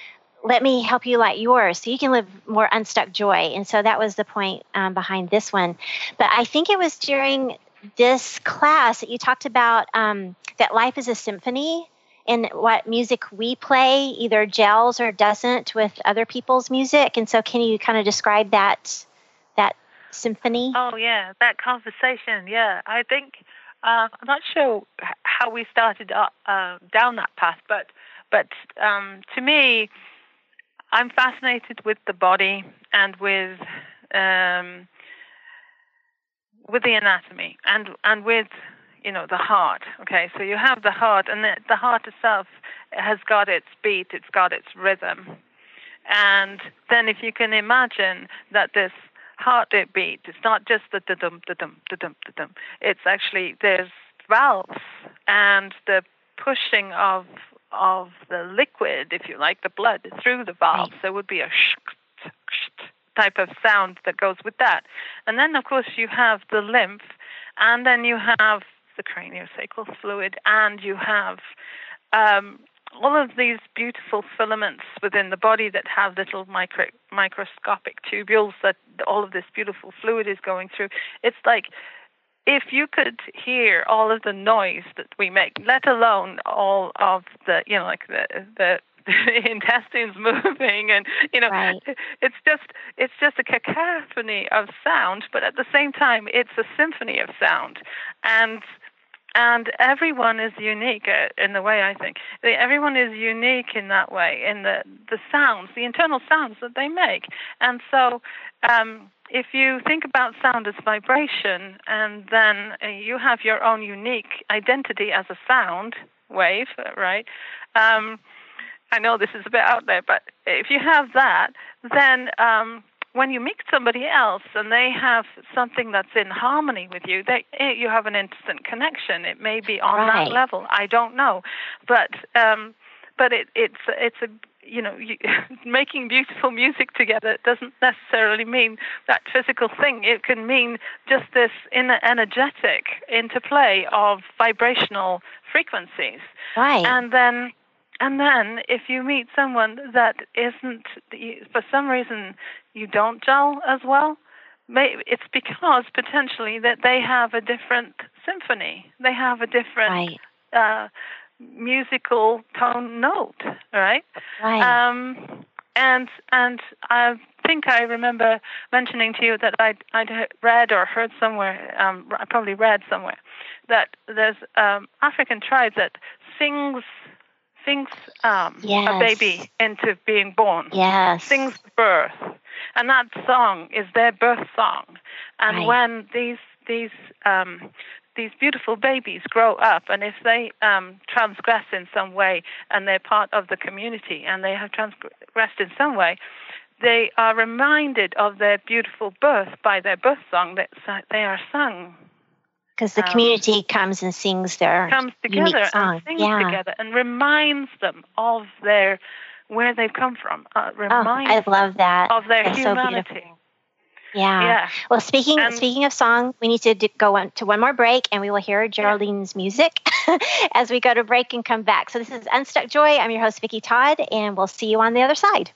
let me help you light yours so you can live more unstuck joy. And so that was the point um, behind this one. But I think it was during this class that you talked about um, that life is a symphony, and what music we play either gels or doesn't with other people's music. And so can you kind of describe that that symphony?
Oh, yeah, that conversation. Yeah, I think, uh, I'm not sure how we started uh, uh, down that path, but, but um, to me, I'm fascinated with the body and with um, with the anatomy and and with, you know, the heart. Okay, so you have the heart, and the, the heart itself has got its beat, it's got its rhythm. And then if you can imagine that this heartbeat, it's not just the da-dum, da-dum, da-dum, da-dum. It's actually, there's valves and the pushing of of the liquid, if you like, the blood through the valves. There would be a sh type of sound that goes with that. And then, of course, you have the lymph, and then you have the craniosacral fluid, and you have um, all of these beautiful filaments within the body that have little micro microscopic tubules that all of this beautiful fluid is going through. It's like, if you could hear all of the noise that we make, let alone all of the, you know, like the the, the intestines moving, and you know, right. it's just it's just a cacophony of sound, but at the same time, it's a symphony of sound, and and everyone is unique in the way I think. Everyone is unique in that way, in the the sounds, the internal sounds that they make, and so. Um, If you think about sound as vibration, and then uh, you have your own unique identity as a sound wave, right? Um, I know this is a bit out there, but if you have that, then um, when you meet somebody else and they have something that's in harmony with you, they, you have an instant connection. It may be on right. that level. I don't know, but um, but it, it's it's a you know, you, making beautiful music together doesn't necessarily mean that physical thing. It can mean just this inner energetic interplay of vibrational frequencies.
Right.
And then, and then, if you meet someone that isn't, for some reason, you don't gel as well, maybe it's because potentially that they have a different symphony. They have a different.
Right.
Uh, musical tone note, right?
Right.
Um, and and I think I remember mentioning to you that I'd, I'd read or heard somewhere, um, I probably read somewhere, that there's um, African tribe that sings sings um,
yes.
a baby into being born.
Yes.
Sings birth. And that song is their birth song. And
right.
when these these um, these beautiful babies grow up, and if they um, transgress in some way, and they're part of the community, and they have transgressed in some way, they are reminded of their beautiful birth by their birth song that they are sung.
Because the um, community comes and sings their
comes together
unique song.
and sings
yeah.
together and reminds them of their where they've come from. Uh, reminds
oh, I love that.
Of their
That's
humanity.
So Yeah.
yeah.
Well, speaking
and,
speaking of song, we need to do, go on to one more break, and we will hear Geraldine's yeah. music as we go to break and come back. So this is Unstuck Joy. I'm your host, Vicki Todd, and we'll see you on the other side.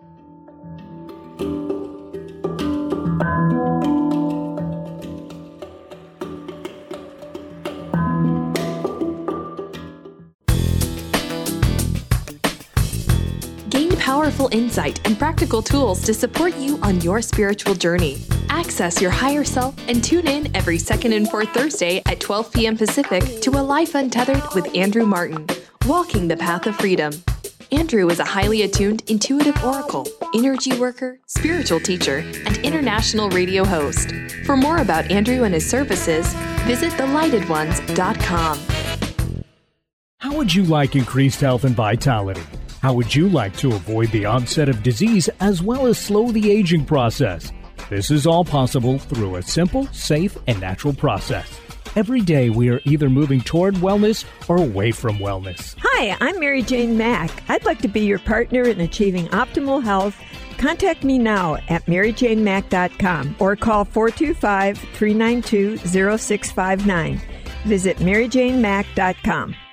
Powerful insight and practical tools to support you on your spiritual journey. Access your higher self and tune in every second and fourth Thursday at twelve p.m. Pacific to A Life Untethered with Andrew Martin, Walking the Path of Freedom. Andrew is a highly attuned intuitive oracle, energy worker, spiritual teacher, and international radio host. For more about Andrew and his services, visit the lighted ones dot com.
How would you like increased health and vitality? How would you like to avoid the onset of disease as well as slow the aging process? This is all possible through a simple, safe, and natural process. Every day we are either moving toward wellness or away from wellness.
Hi, I'm Mary Jane Mack. I'd like to be your partner in achieving optimal health. Contact me now at mary jane mack dot com or call four two five, three nine two, zero six five nine. Visit mary jane mack dot com.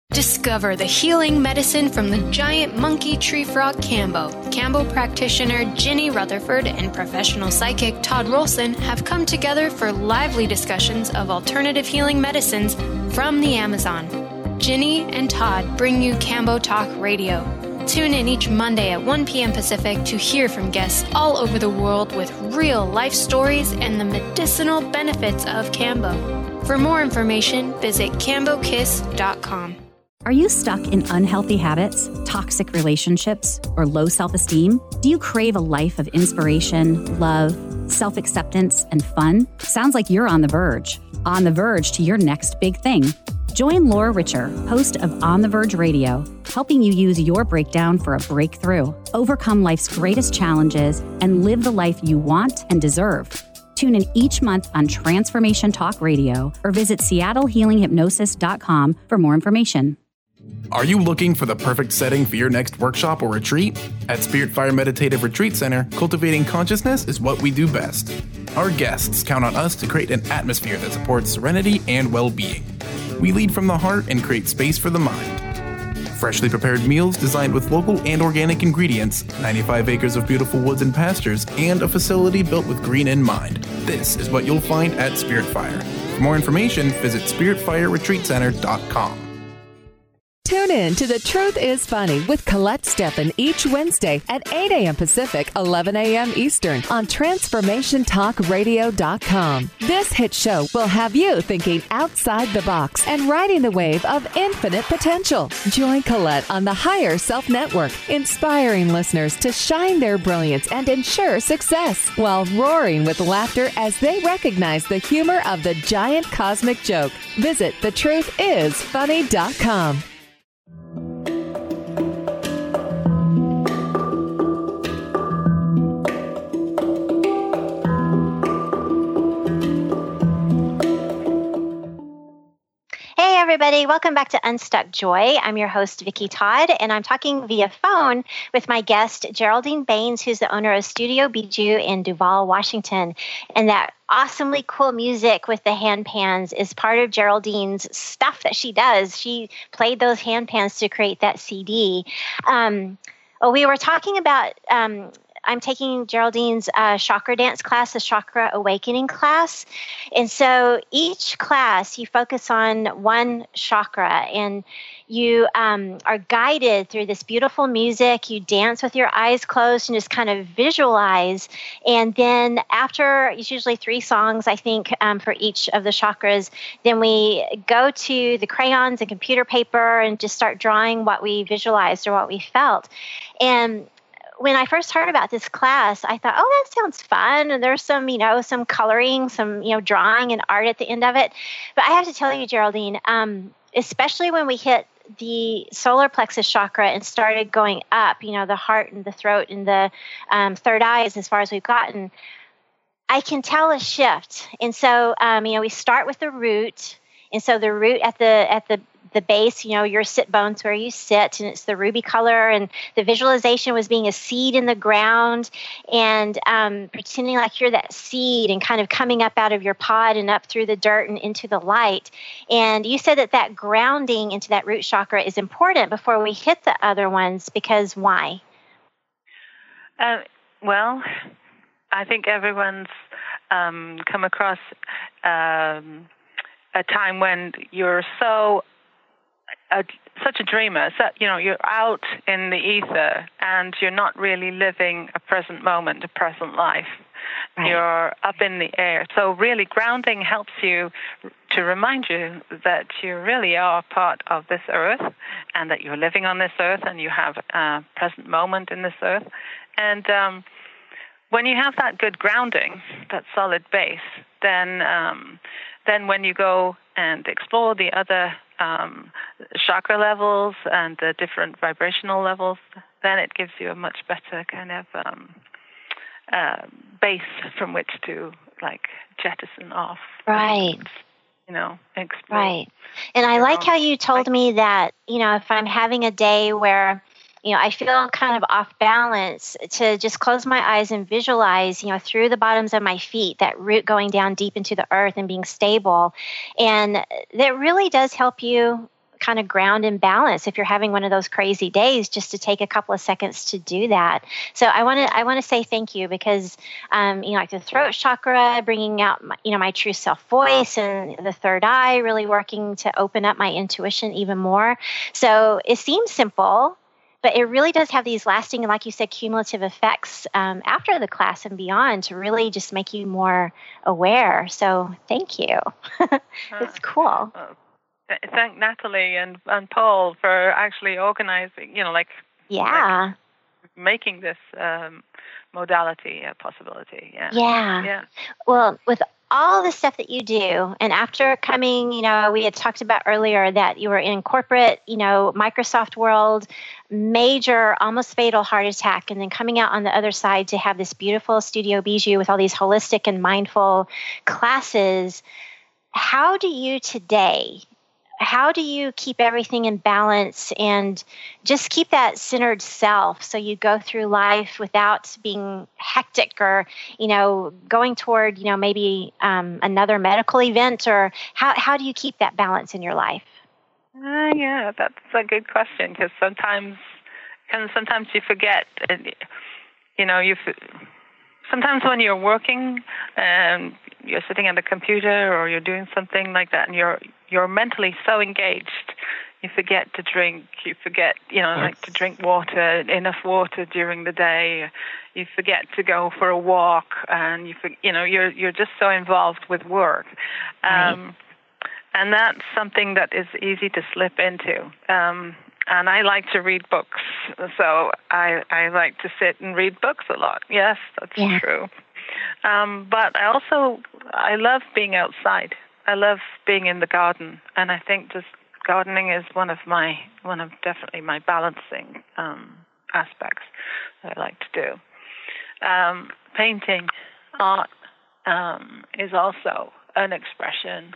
Discover the healing medicine from the giant monkey tree frog Kambo. Kambo practitioner Ginny Rutherford and professional psychic Todd Rolson have come together for lively discussions of alternative healing medicines from the Amazon. Ginny and Todd bring you Kambo Talk Radio. Tune in each Monday at one p.m. Pacific to hear from guests all over the world with real life stories and the medicinal benefits of Kambo. For more information, visit kambo kiss dot com.
Are you stuck in unhealthy habits, toxic relationships, or low self-esteem? Do you crave a life of inspiration, love, self-acceptance, and fun? Sounds like you're on the verge. On the verge to your next big thing. Join Laura Richer, host of On the Verge Radio, helping you use your breakdown for a breakthrough, overcome life's greatest challenges, and live the life you want and deserve. Tune in each month on Transformation Talk Radio or visit seattle healing hypnosis dot com for more information.
Are you looking for the perfect setting for your next workshop or retreat? At Spirit Fire Meditative Retreat Center, cultivating consciousness is what we do best. Our guests count on us to create an atmosphere that supports serenity and well-being. We lead from the heart and create space for the mind. Freshly prepared meals designed with local and organic ingredients, ninety-five acres of beautiful woods and pastures, and a facility built with green in mind. This is what you'll find at Spirit Fire. For more information, visit spirit fire retreat center dot com.
Tune in to The Truth is Funny with Colette Steffen each Wednesday at eight a.m. Pacific, eleven a.m. Eastern on transformation talk radio dot com. This hit show will have you thinking outside the box and riding the wave of infinite potential. Join Colette on the Higher Self Network, inspiring listeners to shine their brilliance and ensure success while roaring with laughter as they recognize the humor of the giant cosmic joke. Visit the truth is funny dot com.
Hey everybody, welcome back to Unstuck Joy. I'm your host, Vicki Todd, and I'm talking via phone with my guest, Geraldine Baines, who's the owner of Studio Bijou in Duvall, Washington. And that awesomely cool music with the hand pans is part of Geraldine's stuff that she does. She played those hand pans to create that C D. Um, well, we were talking about... Um, I'm taking Geraldine's uh, chakra dance class, the chakra awakening class. And so each class, you focus on one chakra and you um, are guided through this beautiful music. You dance with your eyes closed and just kind of visualize. And then after, it's usually three songs, I think, um, for each of the chakras, then we go to the crayons and computer paper and just start drawing what we visualized or what we felt. And when I first heard about this class, I thought, oh, that sounds fun. And there's some, you know, some coloring, some, you know, drawing and art at the end of it. But I have to tell you, Geraldine, um, especially when we hit the solar plexus chakra and started going up, you know, the heart and the throat and the um, third eye is as far as we've gotten, I can tell a shift. And so, um, you know, we start with the root. And so the root at the at the the base, you know, your sit bones where you sit, and it's the ruby color, and the visualization was being a seed in the ground and um, pretending like you're that seed and kind of coming up out of your pod and up through the dirt and into the light. And you said that that grounding into that root chakra is important before we hit the other ones, because why?
Uh, well, I think everyone's um, come across um, a time when you're so A, such a dreamer, so, you know, you're out in the ether and you're not really living a present moment, a present life. Right. You're up in the air. So really grounding helps you to remind you that you really are part of this earth and that you're living on this earth and you have a present moment in this earth. And um, when you have that good grounding, that solid base, then um, then when you go and explore the other um, chakra levels and the different vibrational levels, then it gives you a much better kind of um, uh, base from which to like jettison off.
Right.
And, you know, explore.
Right. And I like how you told me that, you know, if I'm having a day where, you know, I feel kind of off balance, to just close my eyes and visualize, you know, through the bottoms of my feet, that root going down deep into the earth and being stable. And that really does help you kind of ground and balance if you're having one of those crazy days, just to take a couple of seconds to do that. So I want to I want to say thank you, because um, you know, like the throat chakra, bringing out my, you know my true self voice, and the third eye really working to open up my intuition even more. So it seems simple, but it really does have these lasting, like you said, cumulative effects um, after the class and beyond, to really just make you more aware. So thank you. It's cool.
Uh, thank Natalie and, and Paul for actually organizing, you know, like,
yeah,
like making this um, modality a possibility. Yeah.
Yeah.
Yeah.
Well, with all the stuff that you do, and after coming, you know, we had talked about earlier that you were in corporate, you know, Microsoft world, major, almost fatal heart attack, and then coming out on the other side to have this beautiful Studio Bijou with all these holistic and mindful classes. How do you today, how do you keep everything in balance and just keep that centered self, so you go through life without being hectic, or, you know, going toward, you know, maybe um, another medical event? Or how, how do you keep that balance in your life?
Uh, yeah, that's a good question, because sometimes, and sometimes you forget, you know, you sometimes when you're working and you're sitting at a computer or you're doing something like that, and you're you're mentally so engaged, you forget to drink. You forget, you know, yes. like to drink water, enough water during the day. You forget to go for a walk, and you, you know, you're you're just so involved with work, um, right. and that's something that is easy to slip into. Um, And I like to read books, so I, I like to sit and read books a lot. Yes, that's yeah. true. Um, but I also, I love being outside. I love being in the garden, and I think just gardening is one of my, one of definitely my balancing um, aspects that I like to do. Um, painting, art um, is also an expression.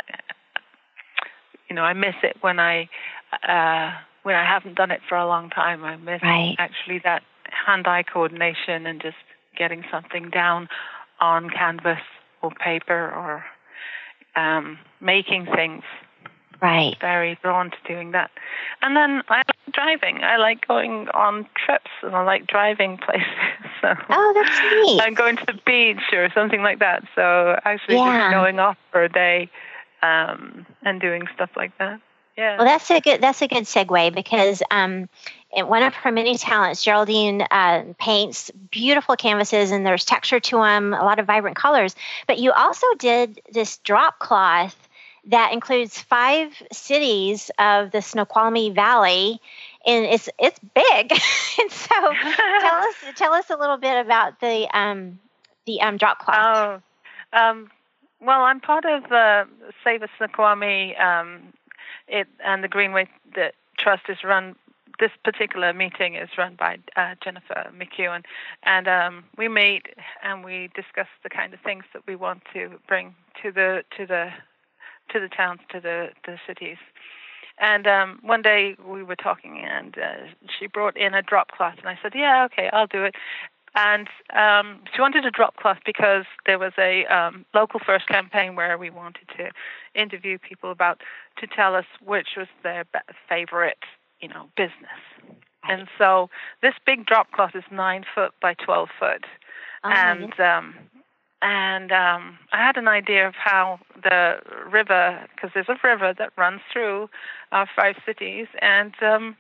You know, I miss it when I... Uh, when I haven't done it for a long time. I miss right. actually that hand-eye coordination and just getting something down on canvas or paper, or um, making things.
Right.
Very drawn to doing that. And then I like driving. I like going on trips, and I like driving places. So
oh, that's neat.
I'm going to the beach or something like that. So actually
yeah.
just going off for a day um, and doing stuff like that. Yeah.
Well, that's a good that's a good segue, because um, one of her many talents, Geraldine uh, paints beautiful canvases, and there's texture to them, a lot of vibrant colors. But you also did this drop cloth that includes five cities of the Snoqualmie Valley, and it's it's big. And so, tell us tell us a little bit about the um, the um, drop cloth.
Oh, um, well, I'm part of uh, Save a Snoqualmie. Um, It and the Greenway the Trust is run. This particular meeting is run by uh, Jennifer McEwen, and um, we meet and we discuss the kind of things that we want to bring to the to the to the towns, to the the cities. And um, one day we were talking, and uh, she brought in a drop cloth, and I said, "Yeah, okay, I'll do it." And um, she wanted a drop cloth because there was a um, local first campaign where we wanted to interview people about to tell us which was their favorite, you know, business. Right. And so this big drop cloth is nine foot by twelve foot, oh, and um, and um, I had an idea of how the river, because there's a river that runs through our five cities, and um,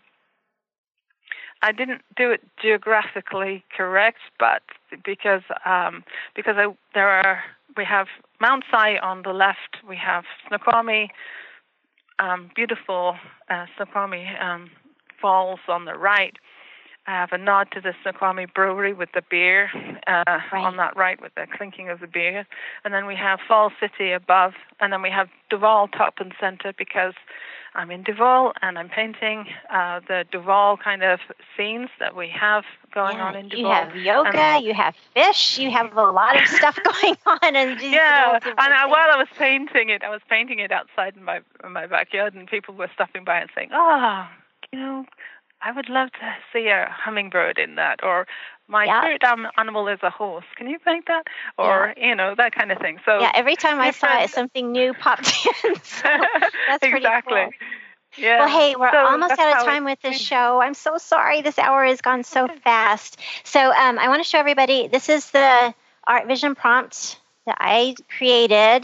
I didn't do it geographically correct, but because um, because I, there are we have Mount Si on the left, we have Snoqualmie, um, beautiful uh, Snoqualmie um, Falls on the right. I have a nod to the Snoqualmie Brewery with the beer uh, right. on that right, with the clinking of the beer, and then we have Falls City above, and then we have Duval top and center, because I'm in Duval, and I'm painting uh, the Duval kind of scenes that we have going
yeah,
on in Duval.
You have yoga, and, you have fish, you have a lot of stuff going on. And
yeah, and I, while I was painting it, I was painting it outside in my in my backyard, and people were stopping by and saying, "Oh, you know, I would love to see a hummingbird in that," or "My yep. spirit animal is a horse. Can you paint that?" Or, yeah. you know, that kind of thing. So
yeah, every time I saw it, something new popped in. So that's pretty
exactly.
cool.
Yeah.
Well, hey, we're
So
almost
that's
out
how
of time
it-
with the show. I'm so sorry. This hour has gone so fast. So um, I want to show everybody, this is the Art Vision prompt that I created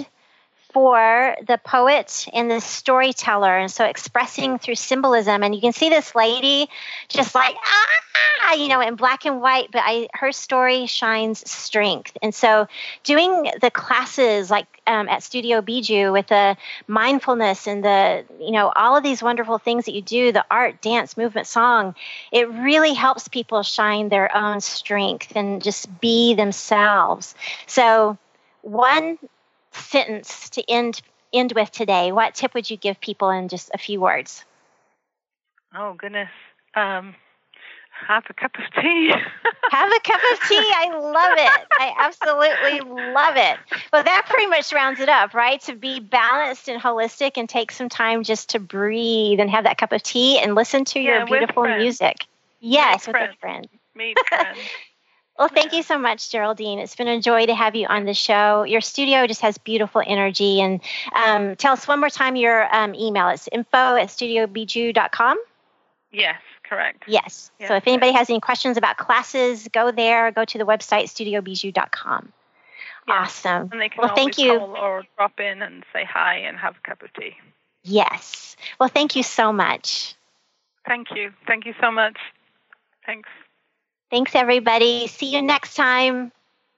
for the poet and the storyteller. And so expressing through symbolism. And you can see this lady just like, ah, you know, in black and white, but I, her story shines strength. And so doing the classes like um, at Studio Bijou with the mindfulness and the, you know, all of these wonderful things that you do, the art, dance, movement, song, it really helps people shine their own strength and just be themselves. So one sentence to end end with today. What tip would you give people in just a few words?
Oh, goodness. Um, have a cup of tea.
Have a cup of tea. I love it. I absolutely love it. Well, that pretty much rounds it up, right? To be balanced and holistic and take some time just to breathe and have that cup of tea and listen to
Yeah,
your beautiful
with friends.
music. Yes,
Meet
with
friends.
a friend.
Meet friends.
Well, thank you so much, Geraldine. It's been a joy to have you on the show. Your studio just has beautiful energy. And um, tell us one more time your um, email. It's info at studio bijou dot com.
Yes, correct.
Yes.
Yes,
So if anybody has any questions about classes, go there. Go to the website, studio bijou dot com. Awesome.
And they can
well, thank
always
you.
call or drop in and say hi and have a cup of tea.
Yes. Well, thank you so much.
Thank you. Thank you so much. Thanks.
Thanks, everybody. See you next time.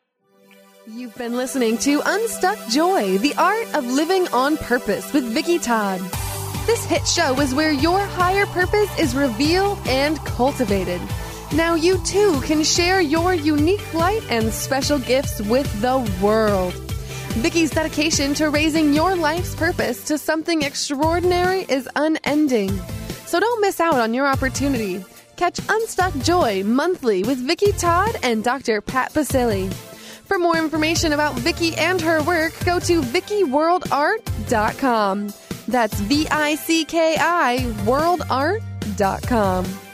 You've been listening to Unstuck Joy, the art of living on purpose with Vicki Todd. This hit show is where your higher purpose is revealed and cultivated. Now you too can share your unique light and special gifts with the world. Vicki's dedication to raising your life's purpose to something extraordinary is unending. So don't miss out on your opportunity. Catch Unstuck Joy monthly with Vicki Todd and Doctor Pat Basile. For more information about Vicki and her work, go to vicki world art dot com. That's V I C K I world art dot com.